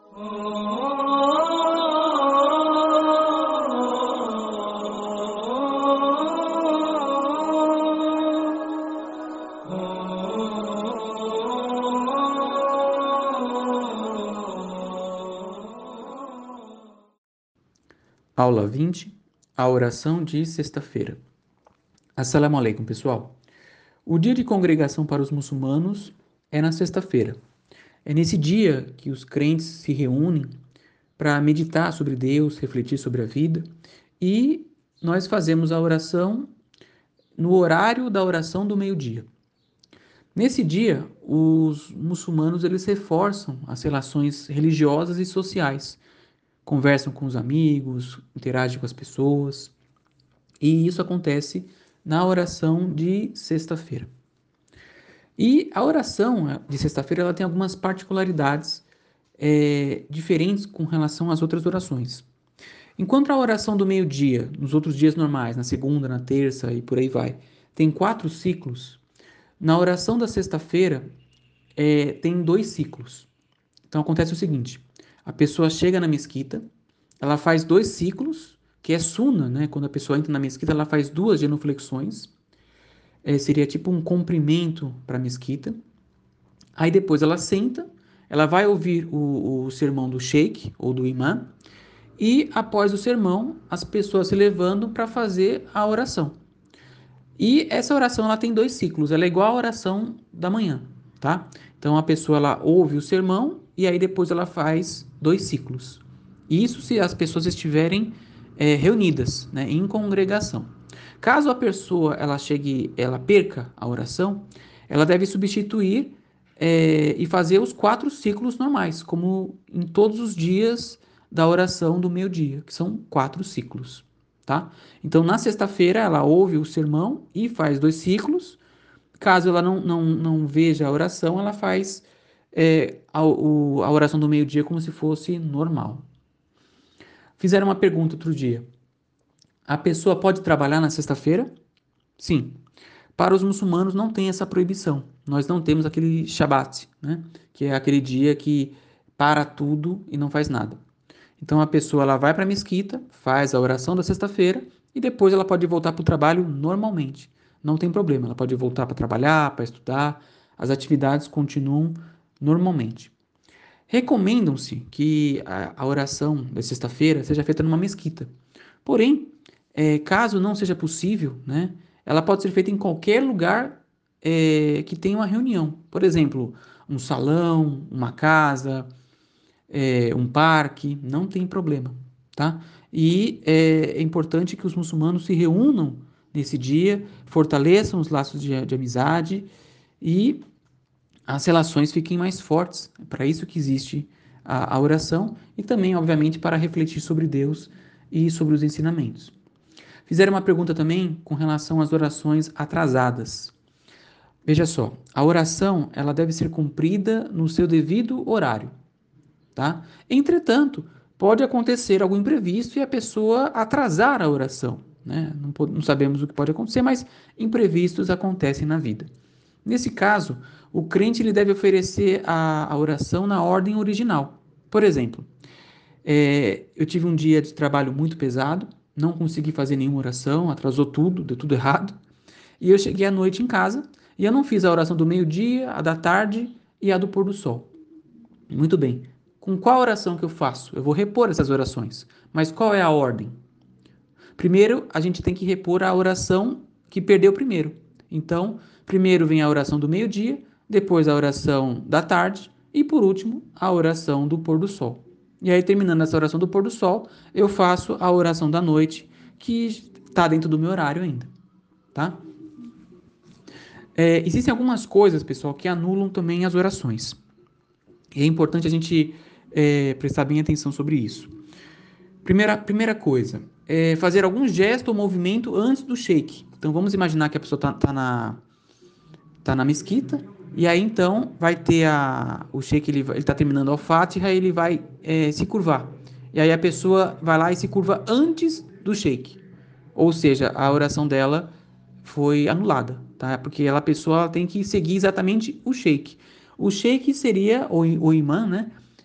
Aula 20, a oração de sexta-feira. Assalamu alaikum, pessoal. O dia de congregação para os muçulmanos é na sexta-feira. É nesse dia que os crentes se reúnem para meditar sobre Deus, refletir sobre a vida, e nós fazemos a oração no horário da oração do meio-dia. Nesse dia, os muçulmanos eles reforçam as relações religiosas e sociais, conversam com os amigos, interagem com as pessoas, e isso acontece na oração de sexta-feira. E a oração de sexta-feira ela tem algumas particularidades diferentes com relação às outras orações. Enquanto a oração do meio-dia, nos outros dias normais, na segunda, na terça e por aí vai, tem 4 ciclos, na oração da sexta-feira tem 2 ciclos. Então acontece o seguinte: a pessoa chega na mesquita, ela faz 2 ciclos, que é suna, né? Quando a pessoa entra na mesquita, ela faz 2 genuflexões, seria tipo um cumprimento para a mesquita. Aí depois ela senta, ela vai ouvir o sermão do sheik ou do imã, e após o sermão, as pessoas se levantam para fazer a oração. E essa oração ela tem 2 ciclos, ela é igual à oração da manhã, tá? Então a pessoa ela ouve o sermão e aí depois ela faz 2 ciclos. Isso se as pessoas estiverem reunidas, né, em congregação. Caso a pessoa ela perca a oração, ela deve substituir e fazer os 4 ciclos normais, como em todos os dias da oração do meio-dia, que são 4 ciclos. Tá? Então, na sexta-feira, ela ouve o sermão e faz 2 ciclos. Caso ela não veja a oração, ela faz a oração do meio-dia como se fosse normal. Fizeram uma pergunta outro dia: a pessoa pode trabalhar na sexta-feira? Sim. Para os muçulmanos não tem essa proibição. Nós não temos aquele Shabat, né? Que é aquele dia que para tudo e não faz nada. Então a pessoa ela vai para a mesquita, faz a oração da sexta-feira e depois ela pode voltar para o trabalho normalmente. Não tem problema, ela pode voltar para trabalhar, para estudar, as atividades continuam normalmente. Recomendam-se que a oração da sexta-feira seja feita numa mesquita. Porém, caso não seja possível, né, ela pode ser feita em qualquer lugar que tenha uma reunião. Por exemplo, um salão, uma casa, um parque, não tem problema, tá? E é importante que os muçulmanos se reúnam nesse dia, fortaleçam os laços de amizade e as relações fiquem mais fortes. É para isso que existe a oração e também, obviamente, para refletir sobre Deus e sobre os ensinamentos. Fizeram uma pergunta também com relação às orações atrasadas. Veja só, a oração ela deve ser cumprida no seu devido horário, tá? Entretanto, pode acontecer algum imprevisto e a pessoa atrasar a oração, né? Não sabemos o que pode acontecer, mas imprevistos acontecem na vida. Nesse caso, o crente ele deve oferecer a oração na ordem original. Por exemplo, eu tive um dia de trabalho muito pesado, não consegui fazer nenhuma oração, atrasou tudo, deu tudo errado. E eu cheguei à noite em casa e eu não fiz a oração do meio-dia, a da tarde e a do pôr do sol. Muito bem. Com qual oração que eu faço? Eu vou repor essas orações. Mas qual é a ordem? Primeiro, a gente tem que repor a oração que perdeu primeiro. Então, primeiro vem a oração do meio-dia, depois a oração da tarde e, por último, a oração do pôr do sol. E aí, terminando essa oração do pôr do sol, eu faço a oração da noite, que está dentro do meu horário ainda, tá? Existem algumas coisas, pessoal, que anulam também as orações. E é importante a gente prestar bem atenção sobre isso. Primeira coisa, fazer algum gesto ou movimento antes do shake. Então vamos imaginar que a pessoa tá na mesquita, e aí então vai ter o shake, ele está terminando a Fatiha, ele vai se curvar. E aí a pessoa vai lá e se curva antes do shake. Ou seja, a oração dela foi anulada, tá? Porque a pessoa tem que seguir exatamente o shake. O shake seria o imã, né?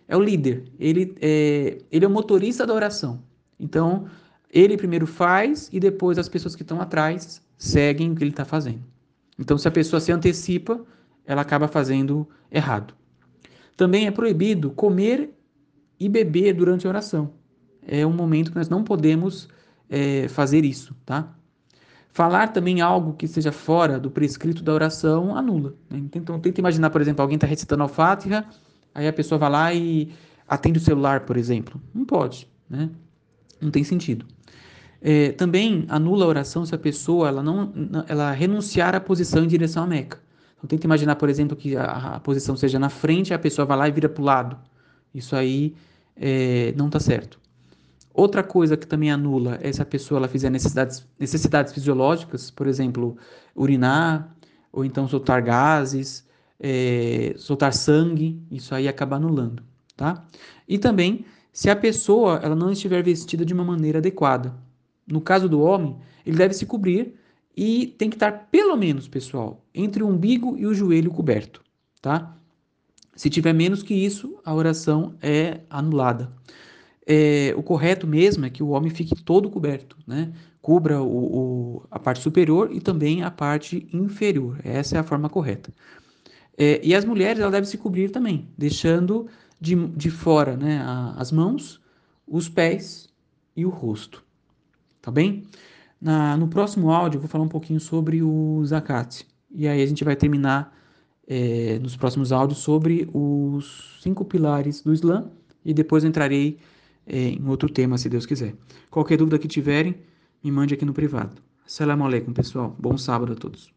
é o líder, ele é o motorista da oração. Então, ele primeiro faz e depois as pessoas que estão atrás seguem o que ele está fazendo. Então, se a pessoa se antecipa, ela acaba fazendo errado. Também é proibido comer e beber durante a oração. É um momento que nós não podemos fazer isso, tá? Falar também algo que seja fora do prescrito da oração anula, né? Então, tenta imaginar, por exemplo, alguém está recitando a Fátiha, aí a pessoa vai lá e atende o celular, por exemplo. Não pode, né? Não tem sentido. Também anula a oração se a pessoa ela renunciar à posição em direção à Meca. Então, tenta imaginar, por exemplo, que a posição seja na frente, a pessoa vai lá e vira para o lado. Isso aí não está certo. Outra coisa que também anula é se a pessoa ela fizer necessidades fisiológicas, por exemplo, urinar, ou então soltar gases, soltar sangue, isso aí acaba anulando, tá? E também se a pessoa ela não estiver vestida de uma maneira adequada. No caso do homem, ele deve se cobrir e tem que estar pelo menos, pessoal, entre o umbigo e o joelho coberto, tá? Se tiver menos que isso, a oração é anulada. O correto mesmo é que o homem fique todo coberto, né? Cubra a parte superior e também a parte inferior. Essa é a forma correta. E as mulheres elas devem se cobrir também, deixando de fora, né, as mãos, os pés e o rosto. Tá bem? No próximo áudio eu vou falar um pouquinho sobre o zakat. E aí a gente vai terminar nos próximos áudios sobre os 5 pilares do Islã e depois eu entrarei em outro tema, se Deus quiser. Qualquer dúvida que tiverem, me mande aqui no privado. Assalamu alaikum, pessoal. Bom sábado a todos.